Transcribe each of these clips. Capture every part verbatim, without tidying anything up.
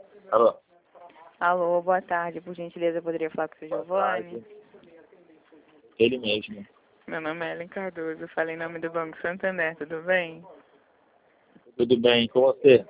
Alô? Alô, boa tarde. Por gentileza, poderia falar com o seu Giovanni? Ele mesmo. Meu nome é Ellen Cardoso. Falei em nome do Banco Santander, tudo bem? Tudo bem com você?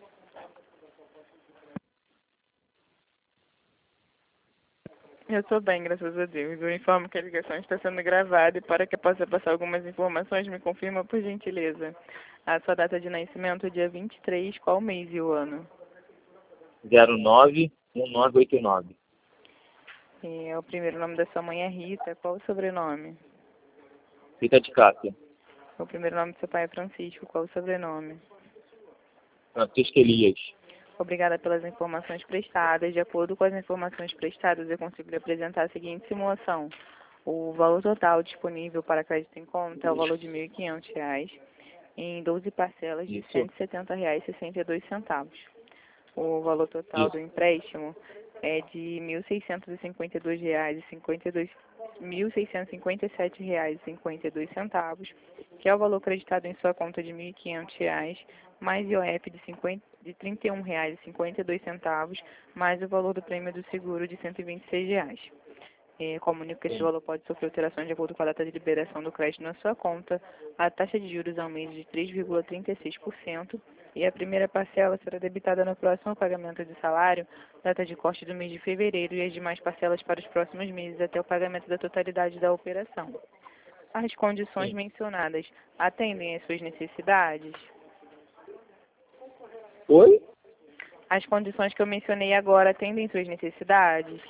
Eu estou bem, graças a Deus. Eu informo que a ligação está sendo gravada e para que eu possa passar algumas informações, me confirma, por gentileza, a sua data de nascimento, dia vinte e três, qual mês e o ano? zero nove um nove oito nove. E o primeiro nome da sua mãe é Rita. Qual o sobrenome? Rita de Cássia. O primeiro nome do seu pai é Francisco. Qual o sobrenome? Francisco Elias. Obrigada pelas informações prestadas. De acordo com as informações prestadas, eu consigo lhe apresentar a seguinte simulação. O valor total disponível para crédito em conta é o valor de mil e quinhentos reais em doze parcelas de Isso. cento e setenta reais e sessenta e dois centavos. O valor total Isso. do empréstimo é de mil seiscentos e cinquenta e dois reais e cinquenta e dois mil seiscentos e cinquenta e sete reais e cinquenta e dois centavos, que é o valor acreditado em sua conta de mil e quinhentos reais, mais I O F de, cinquenta, de trinta e um reais e cinquenta e dois centavos, mais o valor do prêmio do seguro de cento e vinte e seis reais. É, comunico que esse Sim. valor pode sofrer alterações de acordo com a data de liberação do crédito na sua conta. A taxa de juros aumenta de três vírgula trinta e seis por cento e a primeira parcela será debitada no próximo pagamento de salário, data de corte do mês de fevereiro, e as demais parcelas para os próximos meses até o pagamento da totalidade da operação. As condições Sim. mencionadas atendem às suas necessidades? Oi? As condições que eu mencionei agora atendem às suas necessidades?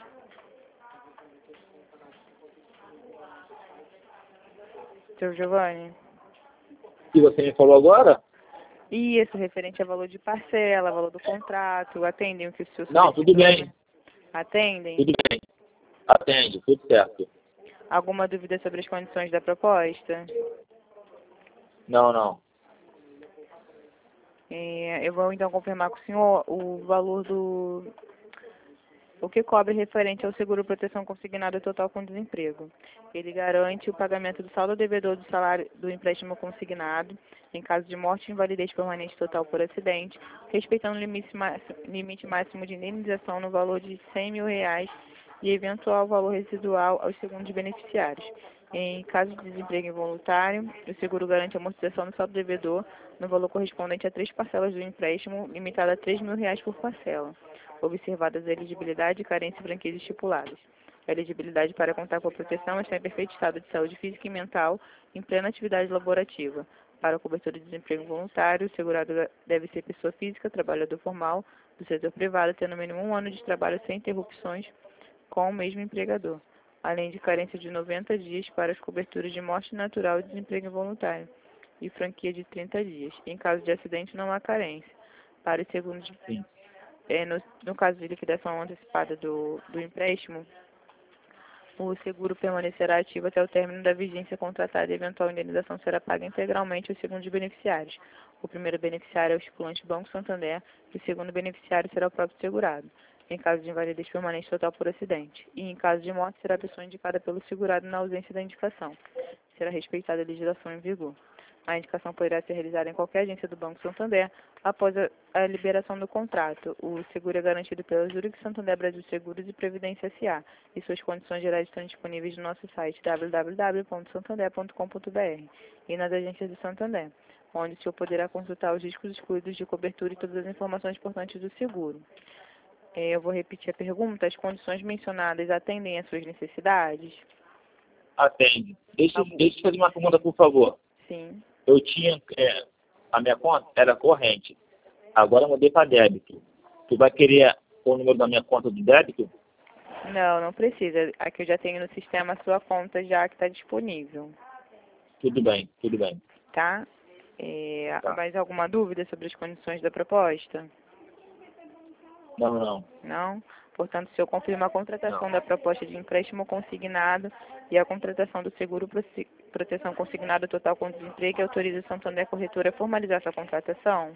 Seu Giovanni? O que você me falou agora? E isso, referente a valor de parcela, valor do contrato, atendem o que o senhor Não, tudo solicitou? bem. Atendem? Tudo bem. Atende, tudo certo. Alguma dúvida sobre as condições da proposta? Não, não. É, eu vou então confirmar com o senhor o valor do... O que cobre referente ao seguro proteção consignado total com desemprego. Ele garante o pagamento do saldo devedor do salário do empréstimo consignado em caso de morte e invalidez permanente total por acidente, respeitando o limite máximo, limite máximo de indenização no valor de cem mil reais e eventual valor residual aos segundos beneficiários. Em caso de desemprego involuntário, o seguro garante a amortização do saldo devedor no valor correspondente a três parcelas do empréstimo, limitada a três mil reais por parcela, observadas a elegibilidade, carência e franqueza estipuladas. A elegibilidade para contar com a proteção está em perfeito estado de saúde física e mental, em plena atividade laborativa. Para a cobertura de desemprego voluntário, o segurado deve ser pessoa física, trabalhador formal, do setor privado, tendo no mínimo um ano de trabalho sem interrupções com o mesmo empregador, além de carência de noventa dias para as coberturas de morte natural e desemprego involuntário, e franquia de trinta dias. Em caso de acidente, não há carência. Para os segundos, Sim. é, no, no caso de liquidação antecipada do, do empréstimo, o seguro permanecerá ativo até o término da vigência contratada e a eventual indenização será paga integralmente aos segundos beneficiários. O primeiro beneficiário é o estipulante Banco Santander e o segundo beneficiário será o próprio segurado, em caso de invalidez permanente total por acidente. E em caso de morte, será a pessoa indicada pelo segurado na ausência da indicação. Será respeitada a legislação em vigor. A indicação poderá ser realizada em qualquer agência do Banco Santander após a, a liberação do contrato. O seguro é garantido pela Zurich Santander Brasil Seguros e Previdência S A e suas condições gerais estão disponíveis no nosso site w w w ponto santander ponto com ponto b r e nas agências do Santander, onde o senhor poderá consultar os riscos excluídos de cobertura e todas as informações importantes do seguro. É, eu vou repetir a pergunta. As condições mencionadas atendem às suas necessidades? Atende. Deixa, Algum- deixa eu fazer uma pergunta, por favor. Sim. Eu tinha... é, a minha conta era corrente. Agora eu mudei para débito. Tu vai querer o número da minha conta do débito? Não, não precisa. Aqui eu já tenho no sistema a sua conta já que está disponível, Tudo bem, tudo bem. tá? É, Tá. mais alguma dúvida sobre as condições da proposta? Não, não. Não? Portanto, se eu confirmo a contratação Não. da proposta de empréstimo consignado e a contratação do seguro prote- proteção consignado total com desemprego, e autoriza a Santander Corretora a formalizar essa contratação?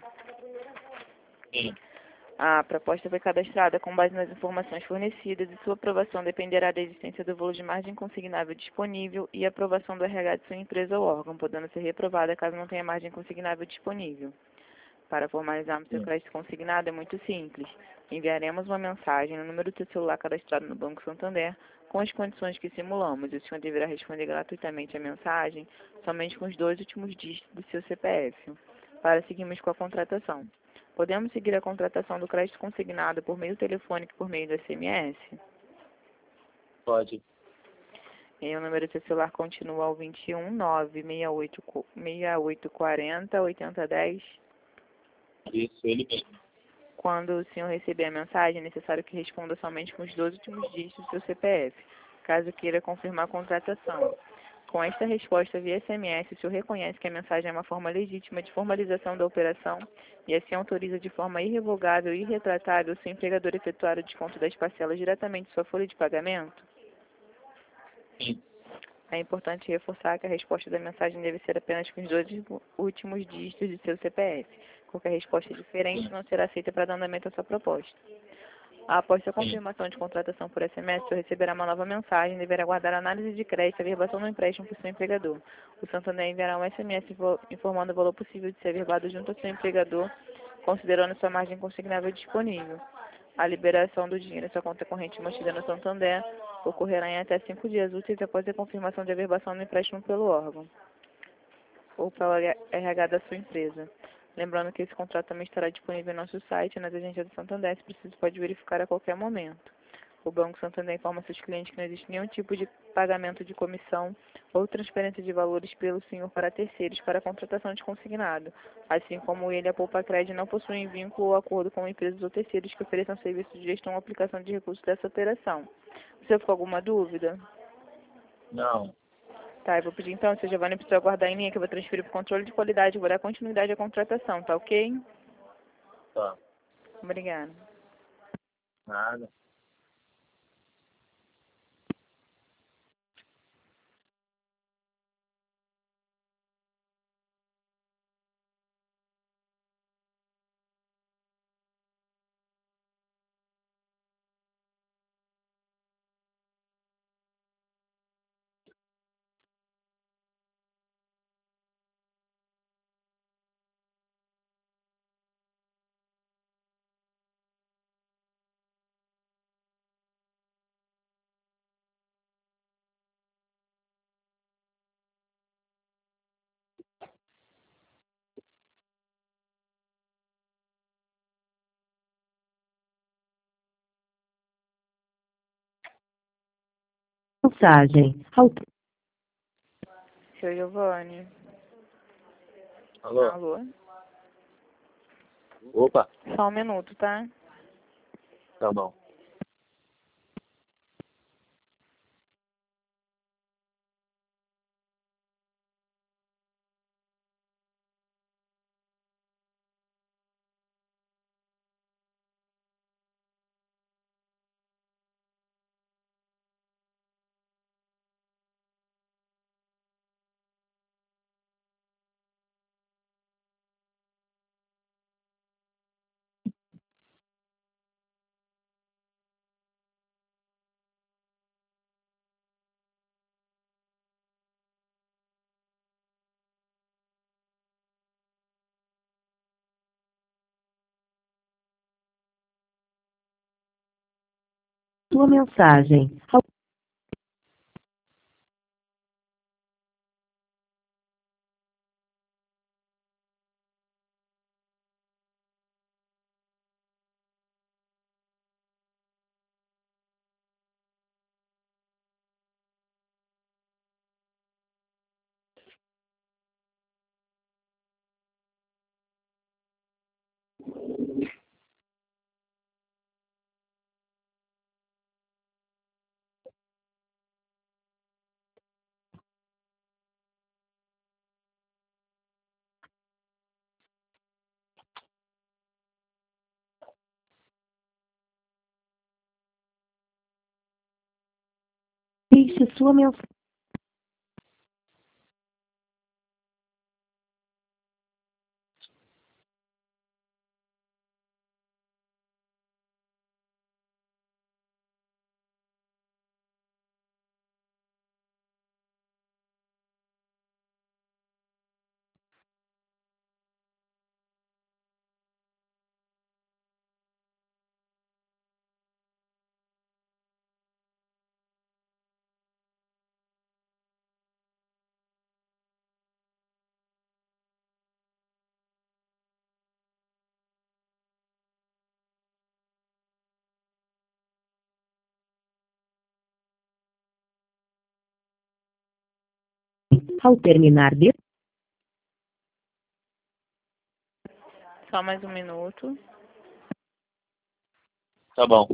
Sim. A proposta foi cadastrada com base nas informações fornecidas e sua aprovação dependerá da existência do valor de margem consignável disponível e aprovação do R H de sua empresa ou órgão, podendo ser reprovada caso não tenha margem consignável disponível. Para formalizarmos seu Sim. crédito consignado é muito simples. Enviaremos uma mensagem no número do seu celular cadastrado no Banco Santander com as condições que simulamos. E o senhor deverá responder gratuitamente a mensagem somente com os dois últimos dígitos do seu C P F. Para seguirmos com a contratação. Podemos seguir a contratação do crédito consignado por meio telefônico e por meio do S M S? Pode. E o número do seu celular continua ao vinte e um, nove, seis oito, seis oito quatro zero, oito zero um zero. Isso, ele mesmo. Quando o senhor receber a mensagem, é necessário que responda somente com os dois últimos dígitos do seu C P F, caso queira confirmar a contratação. Com esta resposta via S M S, o senhor reconhece que a mensagem é uma forma legítima de formalização da operação e assim autoriza de forma irrevogável e irretratável o seu empregador efetuar o desconto das parcelas diretamente de sua folha de pagamento? Sim. É importante reforçar que a resposta da mensagem deve ser apenas com os dois últimos dígitos de seu C P F. Qualquer resposta diferente não será aceita para dar andamento à sua proposta. Após sua confirmação de contratação por S M S, o senhor receberá uma nova mensagem e deverá aguardar a análise de crédito e a averbação do empréstimo por seu empregador. O Santander enviará um S M S informando o valor possível de ser averbado junto ao seu empregador, considerando sua margem consignável disponível. A liberação do dinheiro em sua conta corrente mantida no Santander ocorrerá em até cinco dias úteis após a confirmação de averbação do empréstimo pelo órgão ou pela R H da sua empresa. Lembrando que esse contrato também estará disponível no nosso site e nas agências do Santander, se preciso pode verificar a qualquer momento. O Banco Santander informa seus clientes que não existe nenhum tipo de pagamento de comissão ou transferência de valores pelo senhor para terceiros para a contratação de consignado, assim como ele, a Poupa Crédito, não possuem vínculo ou acordo com empresas ou terceiros que ofereçam serviços de gestão ou aplicação de recursos dessa operação. Você ficou alguma dúvida? Não. Tá, eu vou pedir então, seu Giovanni, precisa aguardar em linha que eu vou transferir para o controle de qualidade, vou dar continuidade à contratação, tá ok? Tá. Obrigada. Nada. Mensagem. Auto- Seu Giovanni. Alô? Alô? Opa. Só um minuto, tá? Tá bom. Sua mensagem. Au- Deixe sua mensagem. Ao terminar de... Só mais um minuto. Tá bom.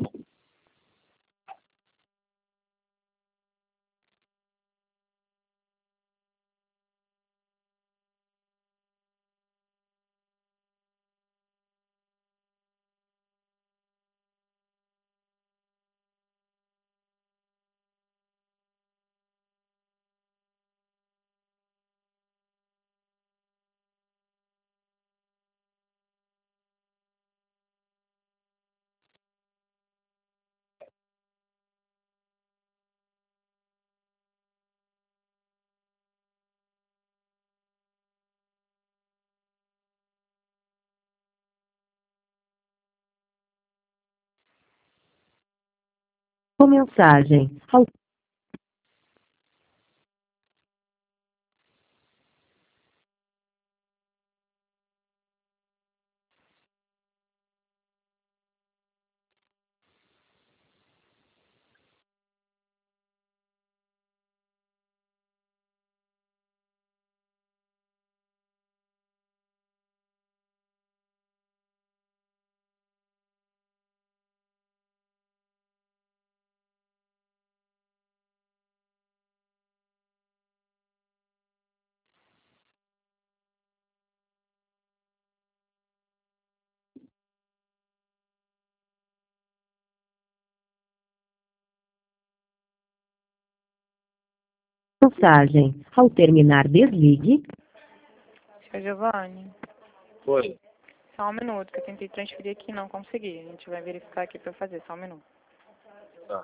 Com mensagem. Ao... Mensagem. Ao terminar, desligue. Seu Giovanni, Foi. só um minuto, que eu tentei transferir aqui e não consegui. A gente vai verificar aqui para fazer, só um minuto. Tá.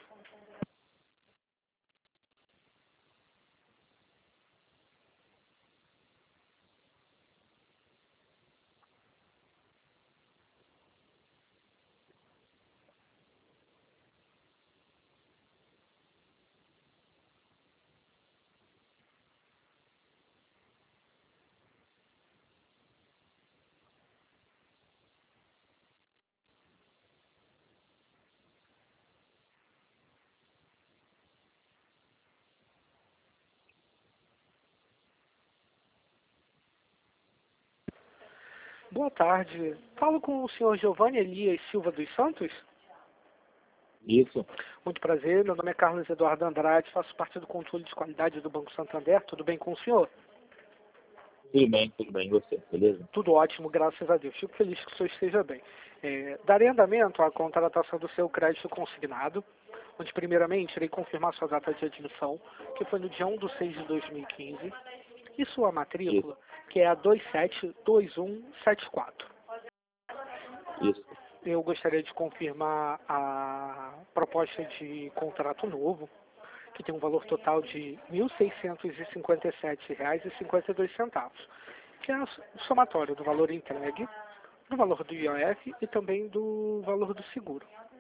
Boa tarde. Falo com o senhor Giovanni Elias Silva dos Santos. Isso. Muito prazer, meu nome é Carlos Eduardo Andrade, faço parte do controle de qualidade do Banco Santander. Tudo bem com o senhor? Tudo bem, tudo bem. E você, beleza? Tudo ótimo, graças a Deus. Fico feliz que o senhor esteja bem. É, darei andamento à contratação do seu crédito consignado, onde primeiramente irei confirmar sua data de admissão, que foi no dia um de seis de dois mil e quinze, e sua matrícula, que é a dois sete dois um sete quatro. Isso. Eu gostaria de confirmar a proposta de contrato novo, que tem um valor total de mil seiscentos e cinquenta e sete reais e cinquenta e dois centavos, que é o somatório do valor entregue, do valor do I O F e também do valor do seguro.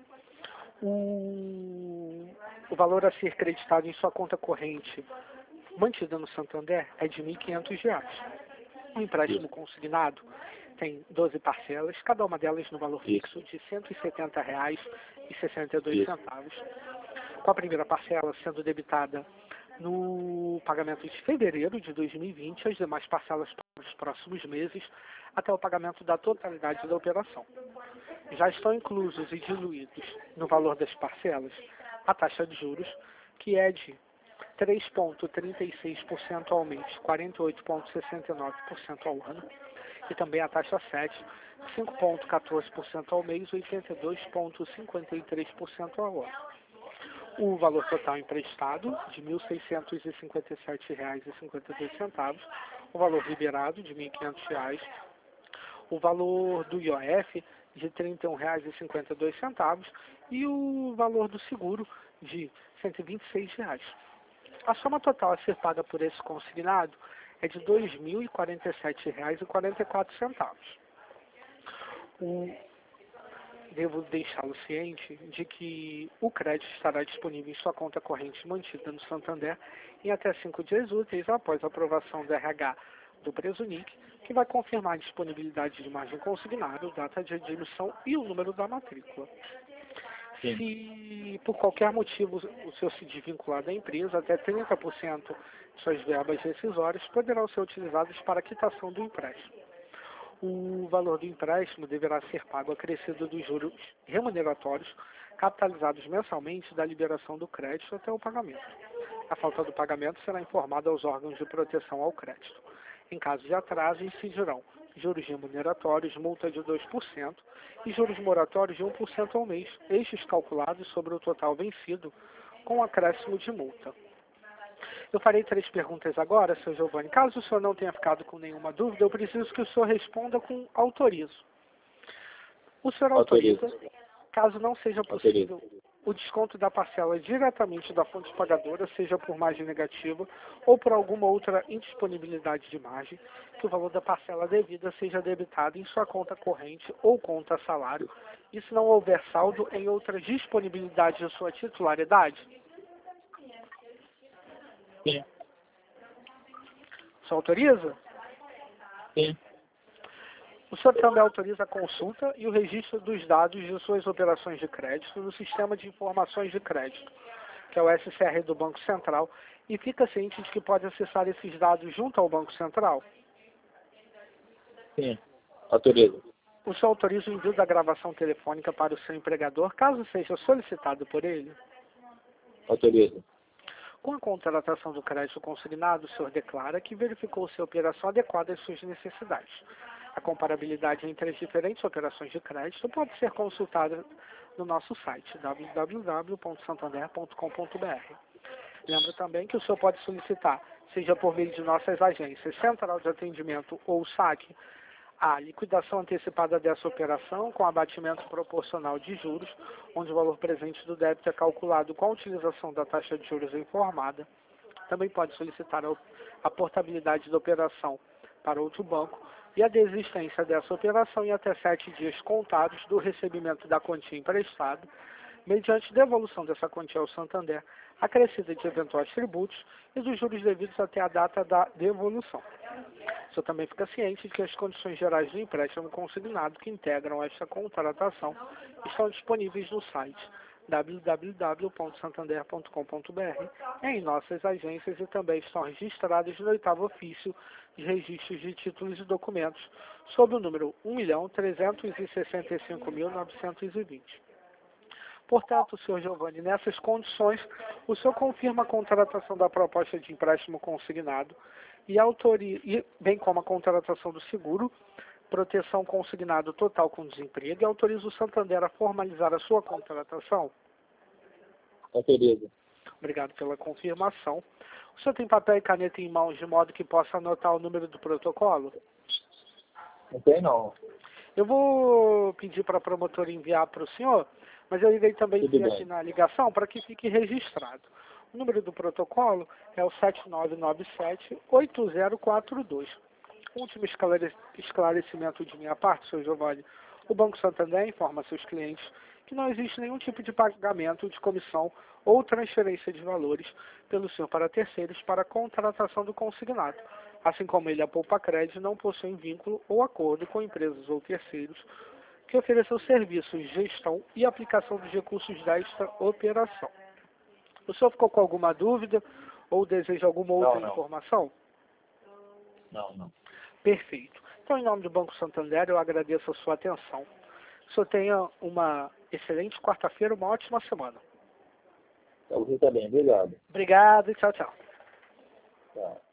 O, o valor a ser creditado em sua conta corrente mantida no Santander é de mil e quinhentos reais. O empréstimo consignado tem doze parcelas, cada uma delas no valor fixo de cento e setenta reais e sessenta e dois centavos. Com a primeira parcela sendo debitada no pagamento de fevereiro de dois mil e vinte, as demais parcelas para os próximos meses, até o pagamento da totalidade da operação. Já estão inclusos e diluídos no valor das parcelas a taxa de juros, que é de três vírgula trinta e seis por cento ao mês, quarenta e oito vírgula sessenta e nove por cento ao ano, e também a taxa sete, cinco vírgula quatorze por cento ao mês, oitenta e dois vírgula cinquenta e três por cento ao ano. O valor total emprestado, de mil seiscentos e cinquenta e sete reais e cinquenta e dois centavos, o valor liberado, de mil e quinhentos reais, o valor do I O F, de trinta e um reais e cinquenta e dois centavos, e o valor do seguro, de cento e vinte e seis reais. A soma total a ser paga por esse consignado é de dois mil e quarenta e sete reais e quarenta e quatro centavos. O... Devo deixá-lo ciente de que o crédito estará disponível em sua conta corrente mantida no Santander em até cinco dias úteis após a aprovação do R H do Presunic, que vai confirmar a disponibilidade de margem consignada, data de admissão e o número da matrícula. Sim. Se por qualquer motivo o senhor se desvincular da empresa, até trinta por cento de suas verbas rescisórias poderão ser utilizadas para a quitação do empréstimo. O valor do empréstimo deverá ser pago acrescido dos juros remuneratórios capitalizados mensalmente da liberação do crédito até o pagamento. A falta do pagamento será informada aos órgãos de proteção ao crédito. Em caso de atraso, incidirão juros remuneratórios, multa de dois por cento e juros moratórios de um por cento ao mês, estes calculados sobre o total vencido, com acréscimo de multa. Eu farei três perguntas agora, seu Giovanni. Caso o senhor não tenha ficado com nenhuma dúvida, eu preciso que o senhor responda com autorizo. O senhor autoriza, Autorizo. caso não seja possível, o desconto da parcela diretamente da fonte pagadora, seja por margem negativa ou por alguma outra indisponibilidade de margem, que o valor da parcela devida seja debitado em sua conta corrente ou conta salário, e se não houver saldo em outras disponibilidades de sua titularidade? Sim. O senhor autoriza? Sim. O senhor também autoriza a consulta e o registro dos dados de suas operações de crédito no Sistema de Informações de Crédito, que é o S C R do Banco Central, e fica ciente de que pode acessar esses dados junto ao Banco Central? Sim. Autorizo. O senhor autoriza o envio da gravação telefônica para o seu empregador, caso seja solicitado por ele? Autorizo. Com a contratação do crédito consignado, o senhor declara que verificou se a operação adequada às suas necessidades. A comparabilidade entre as diferentes operações de crédito pode ser consultada no nosso site, w w w ponto santander ponto com ponto b r. Lembro também que o senhor pode solicitar, seja por meio de nossas agências, Central de Atendimento ou S A C, a liquidação antecipada dessa operação com abatimento proporcional de juros, onde o valor presente do débito é calculado com a utilização da taxa de juros informada. Também pode solicitar a portabilidade da operação para outro banco e a desistência dessa operação em até sete dias contados do recebimento da quantia emprestada, mediante devolução dessa quantia ao Santander, acrescida de eventuais tributos e dos juros devidos até a data da devolução. O senhor também fica ciente de que as condições gerais do empréstimo consignado que integram esta contratação estão disponíveis no site w w w ponto santander ponto com ponto b r, em nossas agências, e também estão registradas no oitavo ofício de registros de títulos e documentos, sob o número um milhão trezentos e sessenta e cinco mil novecentos e vinte. Portanto, senhor Giovanni, nessas condições, o senhor confirma a contratação da proposta de empréstimo consignado e autoriza, e, bem como a contratação do seguro, proteção consignado total com desemprego, e autoriza o Santander a formalizar a sua contratação? Autorizo. Obrigado pela confirmação. O senhor tem papel e caneta em mãos de modo que possa anotar o número do protocolo? Não tem, não. Eu vou pedir para a promotora enviar para o senhor, mas eu irei também Tudo enviar bem. aqui na ligação para que fique registrado. O número do protocolo é o sete nove nove sete, oito zero quatro dois. Último esclarecimento de minha parte, senhor Giovanni. O Banco Santander informa a seus clientes que não existe nenhum tipo de pagamento de comissão ou transferência de valores pelo senhor para terceiros para a contratação do consignado. Assim como ele, a Poupa Crédito, não possui vínculo ou acordo com empresas ou terceiros que ofereçam serviços de gestão e aplicação dos recursos desta operação. O senhor ficou com alguma dúvida ou deseja alguma outra Não, não. informação? Não, não. Perfeito. Então, em nome do Banco Santander, eu agradeço a sua atenção. O senhor tenha uma excelente quarta-feira, uma ótima semana. Você também. Obrigado. Obrigado e tchau, tchau. Tchau.